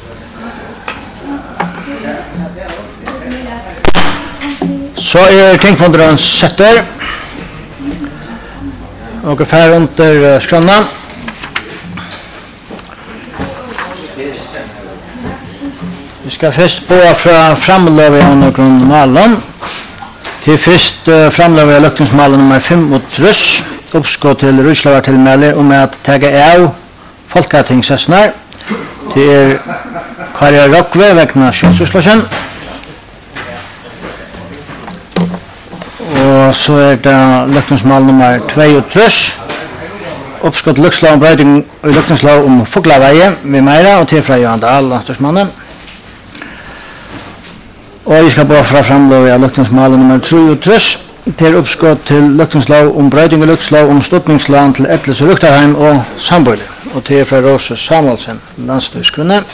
Så tingfonderen setter og fer under skrønna. Vi skal først på fra framløve av noen malen. Til først framløve av løkningsmalen nummer 5 mot truss. Oppskå til Rydslavar tilmæler om at tagge av folketingssessner. Til Karja Rockve vegna skjønnsutslåsjen. Og så det løkningsmal nummer 2 og truss. Oppskå til løkningslov om brøyding og løkningslov om Foglaveie med meira og til fra Johan Dahl, landstorsmannen. Og jeg skal bare fra framløve av løkningsmalet nummer 3 og truss. Til oppskott til løkningslov om brøyding og løkningslov om stortingslån til Etles og Ruktarheim og Sambøyli. Og til fra Rose Samuelsen, landstyrskvinne.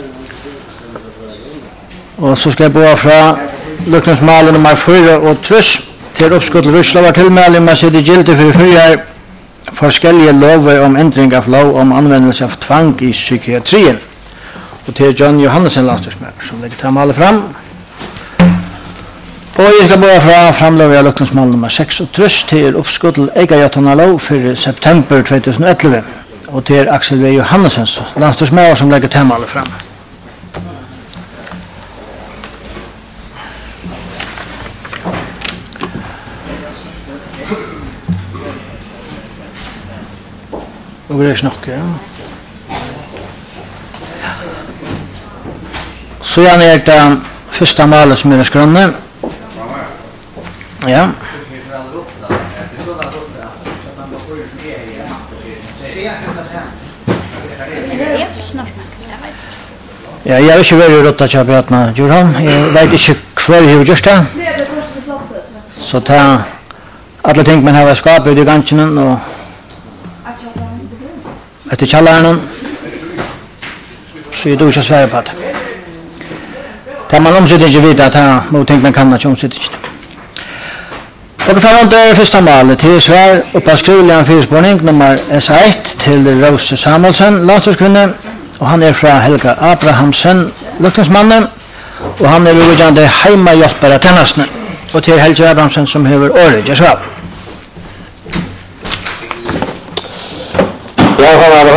Og så skal jeg bare fra løkningsmalet nummer 4 og truss. Til oppskott til Rydslavar tilmæle om å sette gilde for 4 forskjellige lover om endring av lov om anvendelse av tvang i psykiatrien. Og til John Johannesson, landstyrsmannen, som legger tilmæle fram. Og jeg skal bare fra framløve av løkningsmal nummer 6 og truss til oppskott til Egajatanalov for september 2011. Og til Axel V. Johannessens landstyrsmannen som legger tilmæle fram. Og det snakker, ja. Så gjerne det første malet som er skrønne. Ja. Ja, jeg har ikke vært i rådta kjapjatene, Jorhan. Jeg vet ikke hva jeg har gjort det. Så ta alle ting man har skapet i gangen og etter kjalleren, så jeg tror ikke svære på det. Da man omsitter ikke vidt at det må ting man kan ikke omsitter ikke. Og foran det første malet til svar oppe av skrivelig en fyrspårning nummer S1 til Rose Samuelsen, landstyrskvinne, og han er fra Helga Abrahamsen, løkningsmannen, og han er ugjørende heimahjelpere tennastene, og til Helga Abrahamsen som hever året, jeg svar.